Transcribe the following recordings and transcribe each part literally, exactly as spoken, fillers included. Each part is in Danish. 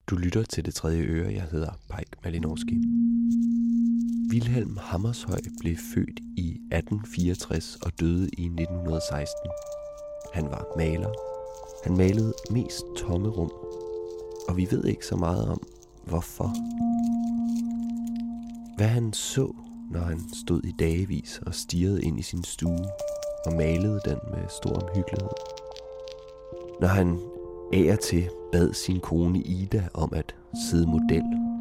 Du lytter til Det Tredje Øre. Jeg hedder Pajk Malinowski. Wilhelm Hammershøi blev født i atten fireogtres og døde i nitten seksten. Han var maler. Han malede mest tomme rum, og vi ved ikke så meget om, hvorfor. Hvad han så, når han stod i dagevis og stirrede ind i sin stue og malede den med stor omhyggelighed. Når han af og til bad sin kone Ida om at sidde model.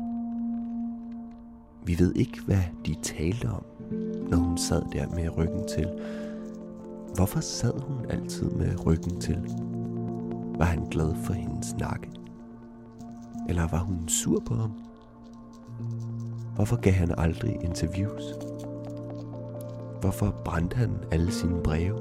Vi ved ikke, hvad de talte om, når hun sad der med ryggen til. Hvorfor sad hun altid med ryggen til? Var han glad for hendes nakke? Eller var hun sur på ham? Hvorfor gav han aldrig interviews? Hvorfor brændte han alle sine breve?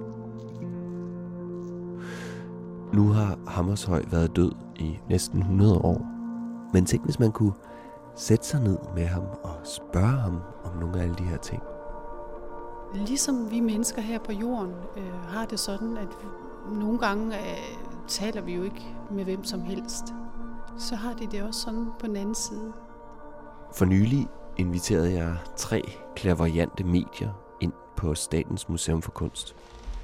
Nu har Hammershøi været død i næsten hundrede år. Men tænk, hvis man kunne sætte sig ned med ham og spørge ham om nogle af alle de her ting. Ligesom vi mennesker her på jorden øh, har det sådan, at nogle gange øh, taler vi jo ikke med hvem som helst. Så har de det også sådan på den anden side. For nylig inviterede jeg tre clairvoyante medier ind på Statens Museum for Kunst.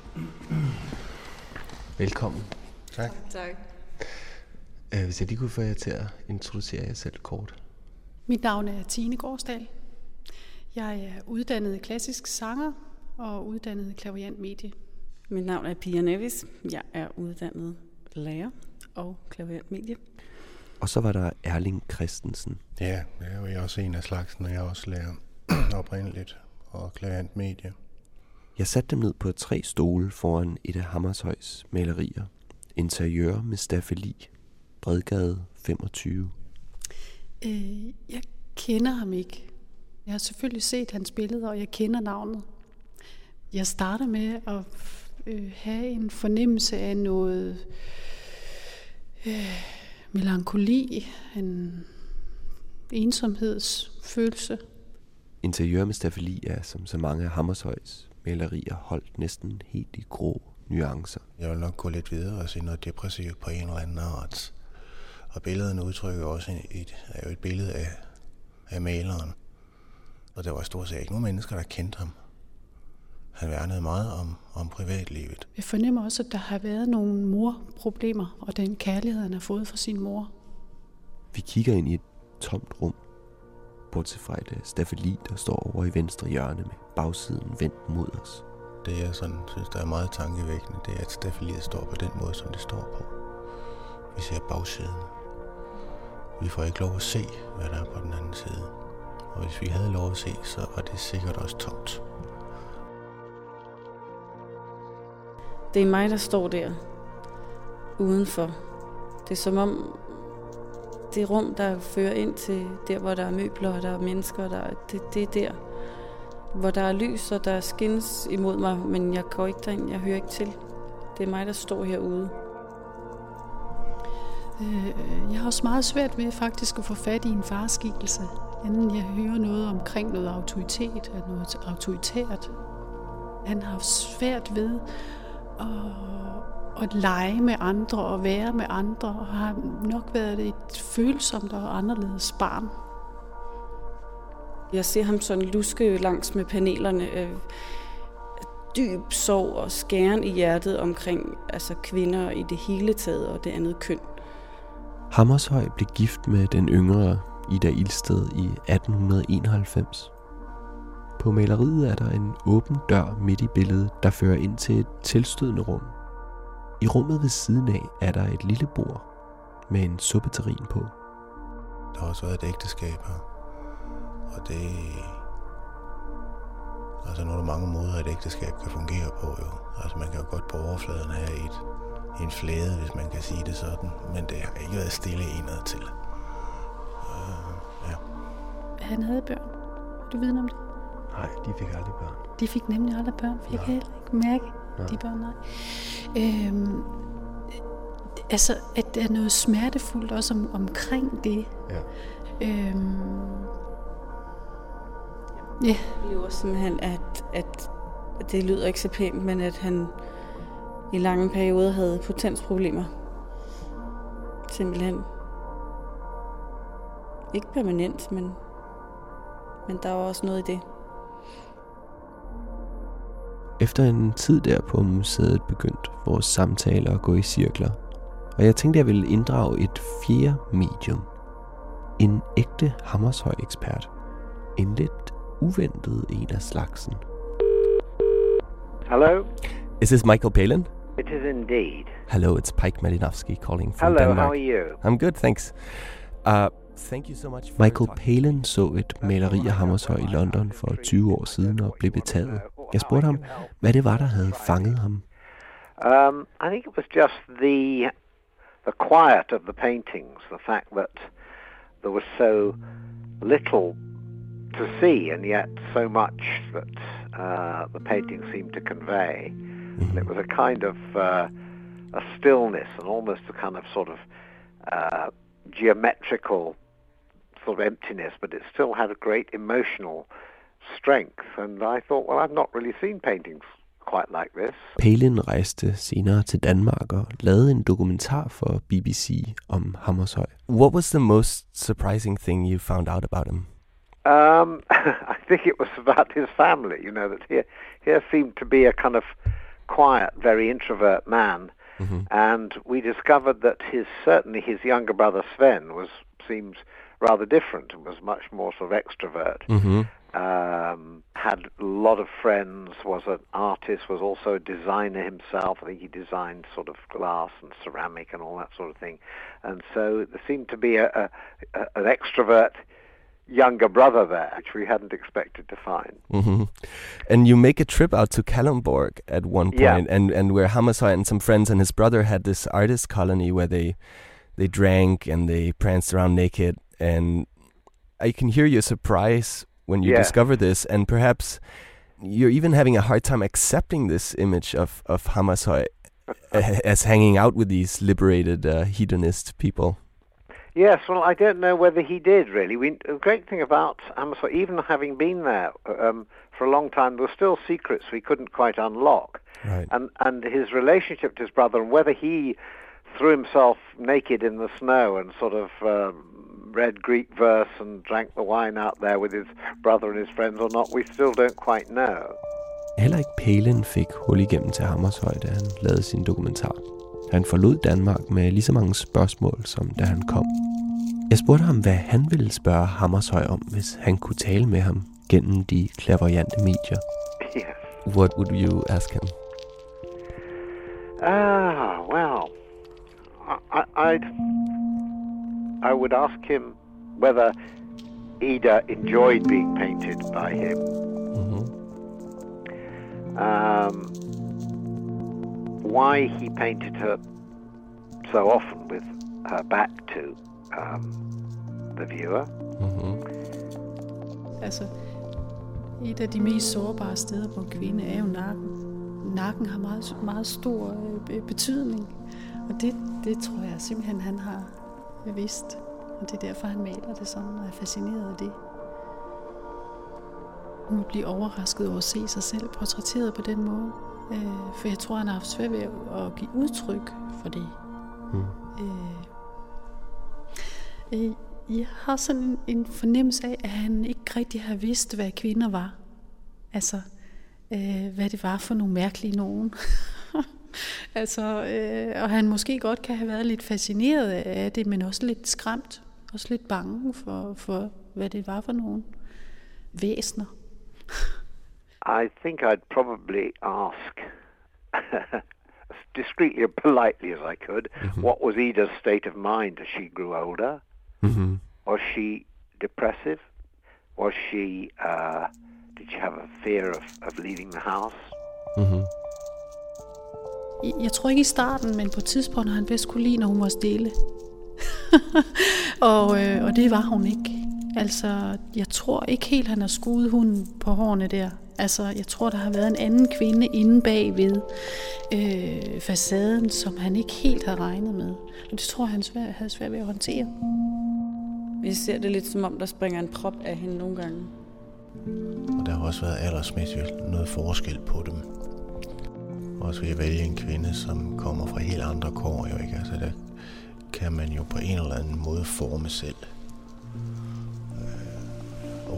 Velkommen. Tak. Tak. Uh, hvis jeg lige kunne få jer til at introducere jer selv kort. Mit navn er Tine Gårdsdal. Jeg er uddannet klassisk sanger og uddannet clairvoyant medie. Mit navn er Pia Nevis. Jeg er uddannet lærer og clairvoyant medie. Og så var der Erling Christensen. Ja, jeg er jo også en af slagsen, og jeg er også lærer oprindeligt og clairvoyant medie. Jeg satte dem ned på tre stole foran et af Hammershøis malerier. Interiør med staffeli. Bredgade femogtyve. Øh, jeg kender ham ikke. Jeg har selvfølgelig set hans billeder, og jeg kender navnet. Jeg starter med at øh, have en fornemmelse af noget øh, melankoli, en ensomhedsfølelse. Interiør med staffeli er, som så mange af Hammershøis malerier, holdt næsten helt i grå nuancer. Jeg vil nok gå lidt videre og se noget depressivt på en eller anden art. Og billederne udtrykker også et, er jo et billede af, af maleren. Og der var stort set ikke nogen mennesker, der kendte ham. Han værnede meget om, om privatlivet. Jeg fornemmer også, at der har været nogle morproblemer, og den kærlighed, han har fået fra sin mor. Vi kigger ind i et tomt rum, bortset fra et staffeli, der står over i venstre hjørne med bagsiden vendt mod os. Det jeg sådan synes, der er meget tankevækkende, det er, at staffeliet står på den måde, som det står på. Vi ser bagsiden. Vi får ikke lov at se, hvad der er på den anden side. Og hvis vi havde lov at se, så var det sikkert også tomt. Det er mig, der står der udenfor. Det er som om det rum, der fører ind til der, hvor der er møbler, og der er mennesker, der, det, det er der, hvor der er lys, og der skins imod mig, men jeg går ikke derind, jeg hører ikke til. Det er mig, der står herude. Jeg har også meget svært ved faktisk at få fat i en farskikkelse, inden jeg hører noget omkring noget autoritet, at noget autoritært. Han har svært ved at, at lege med andre og være med andre, og har nok været et følsomt og anderledes barn. Jeg ser ham sådan luske langs med panelerne, øh, dyb sorg og skæren i hjertet omkring altså kvinder i det hele taget og det andet køn. Hammershøi blev gift med den yngre Ida Ilsted i atten enoghalvfems. På maleriet er der en åben dør midt i billedet, der fører ind til et tilstødende rum. I rummet ved siden af er der et lille bord med en suppeterrin på. Der har også været et ægteskab her. Og det... Altså nu er der mange måder, et ægteskab kan fungere på jo. Altså man kan jo godt på overfladen have et, en flæde, hvis man kan sige det sådan. Men det har ikke været stille indad til. Uh, ja. Han havde børn. Du ved om det? Nej, de fik aldrig børn. De fik nemlig aldrig børn, for jeg kan heller ikke mærke ja. de børn, nej. Øhm, altså, at der er noget smertefuldt også om, omkring det. Ja. Øhm, ja. Det er jo simpelthen, at, at det lyder ikke så pænt, men at han i lange perioder havde potensproblemer. Simpelthen. ikke permanent, men, men der var også noget i det. Efter en tid der på museet begyndte vores samtaler at gå i cirkler, og jeg tænkte, jeg ville inddrage et fjerde medium. En ægte Hammershøi-ekspert. En lidt uventet en af slagsen. Hello? Is this Michael Palin? It is indeed. Hello, it's Pike Malinowski calling from Hello, Denmark. how are you? I'm good, thanks. Uh, thank you so much for Michael Palin så et maleri af Hammershøi i London for tyve år siden og blev betaget. Jeg spurgte ham, hvad det var, der havde fanget ham. Um, I think it was just the the quiet of the paintings, the fact that there was so little to see and yet so much that uh, the painting seemed to convey. Mm-hmm. And it was a kind of uh, a stillness and almost a kind of sort of uh, geometrical sort of emptiness, but it still had a great emotional strength. And I thought, well, I've not really seen paintings quite like this. Palin rejste senere til Danmark og lavede en dokumentar for B B C om Hammershøi. What was the most surprising thing you found out about him? Um, I think it was about his family, you know, that here, here seemed to be a kind of quiet, very introvert man. Mm-hmm. And we discovered that his, certainly his younger brother Sven was, seemed rather different and was much more sort of extrovert. Mm-hmm. Um, had a lot of friends, was an artist, was also a designer himself. I think he designed sort of glass and ceramic and all that sort of thing. And so there seemed to be a, a, a, an extrovert younger brother there, which we hadn't expected to find. Mm-hmm. And you make a trip out to Kalundborg at one point, yeah. and, and where Hammershøi and some friends and his brother had this artist colony where they they drank and they pranced around naked. And I can hear your surprise when you yeah. discover this, and perhaps you're even having a hard time accepting this image of, of Hammershøi as hanging out with these liberated uh, hedonist people. Yes, well, I don't know whether he did, really. We, the great thing about Hammershøi, even having been there um, for a long time, there were still secrets we couldn't quite unlock. Right. And, and his relationship to his brother, and whether he threw himself naked in the snow and sort of um, read Greek verse and drank the wine out there with his brother and his friends or not, we still don't quite know. Heller ikke Palin fik hul igennem til Hammershøi, da han lavede sin dokumentar. Han forlod Danmark med lige så mange spørgsmål, som da han kom. Jeg spurgte ham, hvad han ville spørge Hammershøi om, hvis han kunne tale med ham gennem de clairvoyante medier. Yes. What would you ask him? Ah, well, I, I'd, I would ask him whether Ida enjoyed being painted by him. Mm-hmm. Um, why he painted her so often with her back to um, the viewer. Mm-hmm. Altså, et af de mest sårbare steder på en kvinde er jo nakken. Nakken har meget, meget stor øh, betydning, og det, det tror jeg simpelthen, han har vidst. Og det er derfor, han maler det sådan, og er fascineret af det. Hun vil blive overrasket over at se sig selv portrætteret på den måde. Øh, for jeg tror, han har haft svært ved at give udtryk for det. Mm. Øh, jeg har sådan en, en fornemmelse af, at han ikke rigtig har vidst, hvad kvinder var. Altså, øh, hvad det var for nogle mærkelige nogen. altså, øh, og han måske godt kan have været lidt fascineret af det, men også lidt skræmt. Også lidt bange for, for hvad det var for nogle væsner. I think I'd probably ask, as discreetly and politely as I could, mm-hmm. what was Ida's state of mind as she grew older? Mm-hmm. Was she depressive? Was she, uh, did she have a fear of, of leaving the house? Mm-hmm. Jeg, jeg tror ikke i starten, men på et tidspunkt har han bedst kunne lide, når hun var stille. og, øh, og det var hun ikke. Altså, jeg tror ikke helt, han har skudt hunden på hårene der. Altså, jeg tror, der har været en anden kvinde inde bagved øh, facaden, som han ikke helt havde regnet med. Og det tror jeg, han svær, havde svært ved at håndtere. Vi ser det lidt som om, der springer en prop af hende nogle gange. Og der har også været aldersmæssigt noget forskel på dem. Også ved at vælge en kvinde, som kommer fra helt andre kår, jo ikke? Altså, der kan man jo på en eller anden måde forme selv.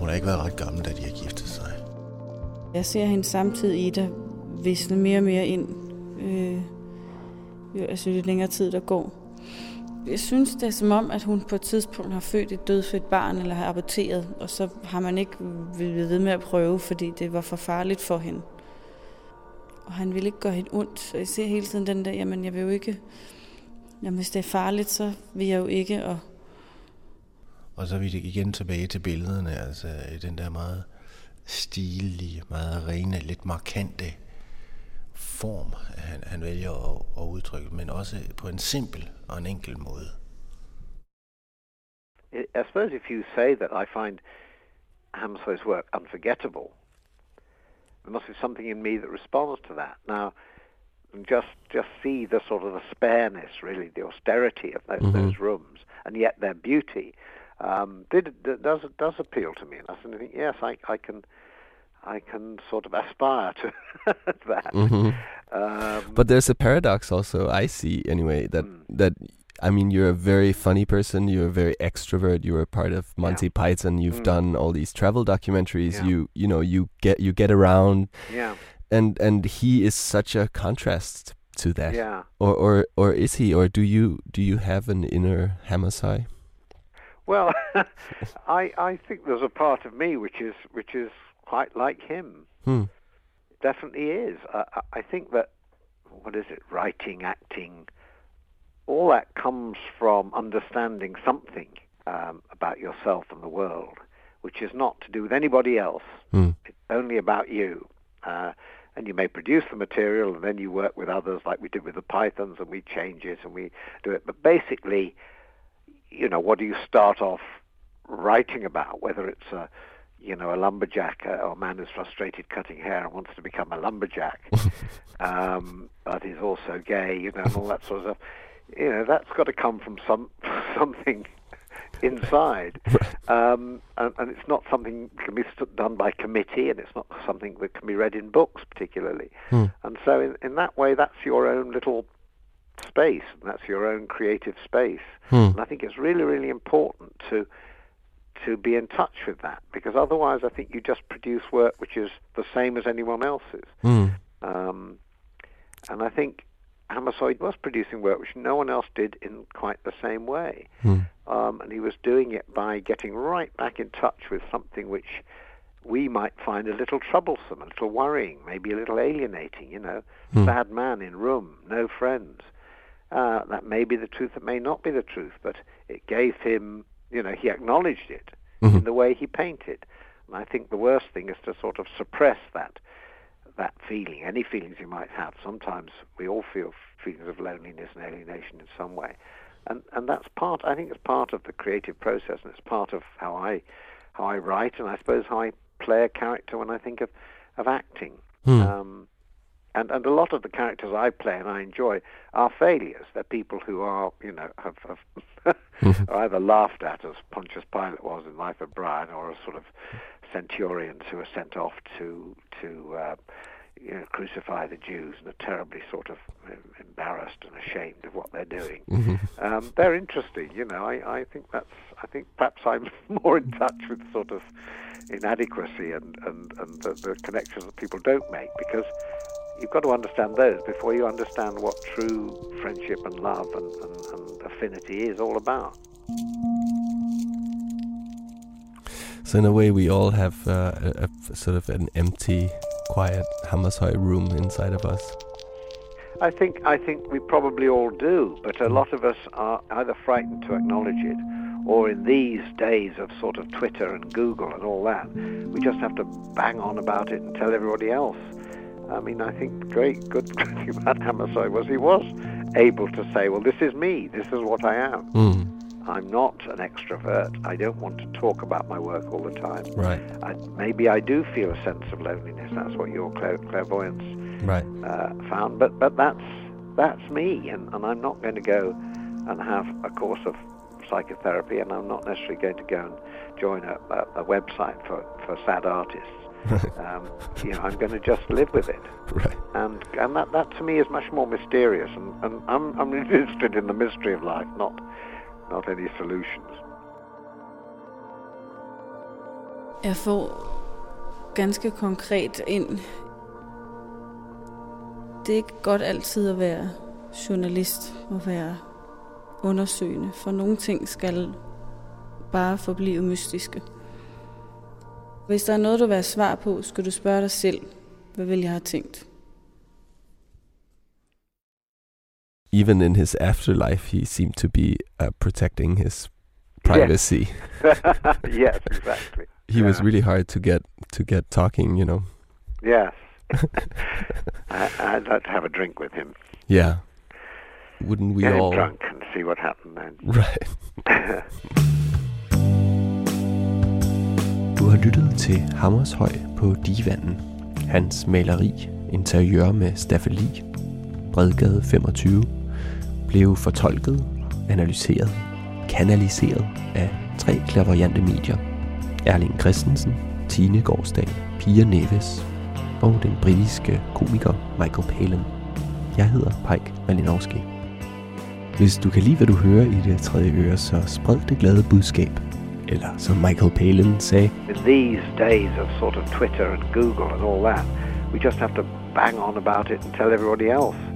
hun har ikke været ret gammel, da de har giftet sig. Jeg ser hende samtidig, Ida, visne mere og mere ind. Øh, jo, altså, jo længere tid, der går. Jeg synes, det er som om, at hun på et tidspunkt har født et dødfødt barn, eller har aborteret, og så har man ikke villet ved med at prøve, fordi det var for farligt for hende. Og han ville ikke gøre hende ondt, så jeg ser hele tiden den der, jamen jeg vil jo ikke, jamen hvis det er farligt, så vil jeg jo ikke. Og, og så er vi igen tilbage til billederne, altså den der meget stilige, meget rene, lidt markante form, han, han vælger at, at udtrykke, men også på en simpel og en enkel måde. I suppose if you say that I find Hammershøi's work unforgettable, there must be something in me that responds to that. Now, just just see the sort of the spareness, really, the austerity of those, mm-hmm. those rooms, and yet their beauty um, did, does does appeal to me. And I think, yes, I, I can I can sort of aspire to that. Mm-hmm. Um, but there's a paradox also, I see anyway, that mm. that I mean, you're a very funny person, you're a very extrovert, you're a part of Monty yeah. Python, you've mm. done all these travel documentaries, yeah. you you know, you get you get around. Yeah. And and he is such a contrast to that. Yeah. Or or or is he, or do you do you have an inner Hammershøi? Well, I I think there's a part of me which is which is quite like him. Hmm. Definitely is. I, I think that, what is it, writing, acting, all that comes from understanding something um, about yourself and the world, which is not to do with anybody else. Mm. It's only about you. Uh, and you may produce the material, and then you work with others, like we did with the Pythons, and we change it and we do it. But basically, you know, what do you start off writing about? Whether it's a you know, a lumberjack, uh, or a man who's frustrated cutting hair and wants to become a lumberjack, um, but is also gay, you know, and all that sort of stuff. You know, that's got to come from some something inside, um, and, and it's not something that can be st- done by committee, and it's not something that can be read in books particularly. Hmm. And so, in, in that way, that's your own little space, and that's your own creative space. Hmm. And I think it's really, really important to. to be in touch with that, because otherwise I think you just produce work which is the same as anyone else's. Mm. Um, and I think Hammershøi was producing work which no one else did in quite the same way. Mm. Um, and he was doing it by getting right back in touch with something which we might find a little troublesome, a little worrying, maybe a little alienating, you know, mm. sad man in room, no friends. Uh, that may be the truth, it may not be the truth, but it gave him, you know, he acknowledged it mm-hmm. in the way he painted. And I think the worst thing is to sort of suppress that that feeling, any feelings you might have. Sometimes we all feel feelings of loneliness and alienation in some way. And and that's part, I think it's part of the creative process, and it's part of how I how I write, and I suppose how I play a character when I think of, of acting. Hmm. Um, And and a lot of the characters I play and I enjoy are failures. They're people who are, you know, have, have are either laughed at, as Pontius Pilate was in Life of Brian, or as sort of centurions who are sent off to to uh, you know, crucify the Jews and are terribly sort of embarrassed and ashamed of what they're doing. um, they're interesting, you know. I, I think that's. I think perhaps I'm more in touch with sort of inadequacy and and and the, the connections that people don't make, because you've got to understand those before you understand what true friendship and love and, and, and affinity is all about. So in a way, we all have uh, a, a sort of an empty, quiet Hammershøi room inside of us. I think I think we probably all do, but a lot of us are either frightened to acknowledge it, or in these days of sort of Twitter and Google and all that, we just have to bang on about it and tell everybody else. I mean, I think the great good thing about Hammershøi was he was able to say, well, this is me, this is what I am. Mm. I'm not an extrovert. I don't want to talk about my work all the time. Right. I, maybe I do feel a sense of loneliness. That's what your clair- clairvoyance right. uh, found. But but that's that's me, and, and I'm not going to go and have a course of psychotherapy, and I'm not necessarily going to go and join a, a, a website for, for sad artists. um, you know, I'm going to just live with it, right. and and that, that to me is much more mysterious, and, and I'm I'm interested in the mystery of life, not not any solutions. Jeg får ganske konkret ind. Det er ikke godt altid at være journalist og være undersøgende, for nogle ting skal bare forblive mystiske. Hvis der er noget, du vil have svar på, skal du spørge dig selv, hvad vil jeg have tænkt? Even in his afterlife, he seemed to be uh, protecting his privacy. Yes, yes, exactly. He yeah. was really hard to get to get talking, you know. Yes. I, I'd like to have a drink with him. Yeah. Wouldn't we Get all? him drunk and see what happened then. Right. Du har lyttet til Hammershøi på Divanen. Hans maleri, interiør med staffeli, Bredgade femogtyve, blev fortolket, analyseret, kanaliseret af tre clairvoyante medier. Erling Christensen, Tine Gårdsdal, Pia Neves og den britiske komiker Michael Palin. Jeg hedder Pike Malinowski. Hvis du kan lide, hvad du hører i Det Tredje Øre, så spred det glade budskab. Eller som Michael Palin sagde, In these days of sort of Twitter and Google and all that, we just have to bang on about it and tell everybody else.